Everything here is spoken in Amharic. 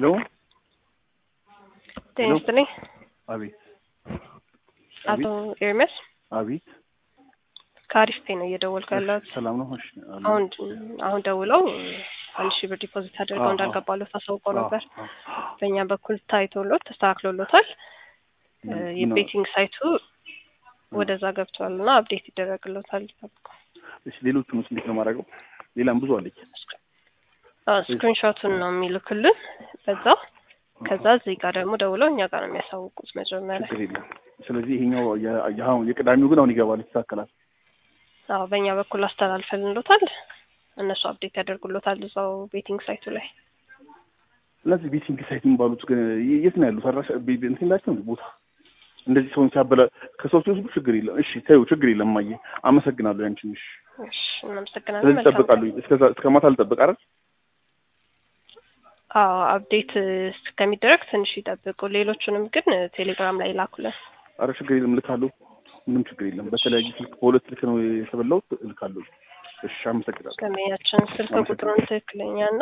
ሄሎ ጤናስጥልኝ አቤት አቶ ኤርሜስ አቤት ካሪስቴ ነው እየደወልኩ ያለሁት። ሰላም ነው? እሺ አሁን ደውለው 1000 ብር ዲፖዚት አድርገው እንዳልገባለው ታሳውቀው ነበር። በእኛ በኩል ታይቶሎት ተስተካክሎሎታል። የቤቲንግ ሳይቱ ወደዛ ገብቷልና አፕዴት ይደረግሎታል። እሺ ሌሎቹን እንዴት ነው ማድረገው? ሌላም ብዙ አለች። ስክሪንሾቱን ነው የሚልክልን በዛ ከዛ እዚህ ጋር ደግሞ ደውለው እኛ ጋር ነው የሚያሳውቁት መጀመሪያ። ስለዚህ ይሄኛው የቅዳሜው ግን አሁን ይገባል ይስተካከላል። አዎ በእኛ በኩል አስተላልፈልንሎታል። እነሱ አፕዴት ያደርጉሎታል እዛው ቤቲንግ ሳይቱ ላይ። ስለዚህ ቤቲንግ ሳይት የሚባሉት ግን የት ነው ያሉት? አራሽ እንትን ላይ ነው ቦታ እንደዚህ ሰውን ሲያበላ ከሰው ሲወስዱ ችግር የለም። እሺ ታዩ ችግር የለም። ማየ አመሰግናለሁ። ያንቺን እሺ እናመሰግናለን። ስለዚህ ተጠብቃለሁ። እስከ ማታ ልጠብቅ አይደል? አፕዴት እስከሚደረግ ትንሽ ይጠብቁ። ሌሎቹንም ግን ቴሌግራም ላይ ላኩልን። አረ ችግር የለም ልካለሁ። ምንም ችግር የለም። በተለያየ ስልክ በሁለት ስልክ ነው የተበላሁት ልካለሁ። እሺ አመሰግናለሁ። ከመያችን ስልክ ቁጥሩን ትክክለኛ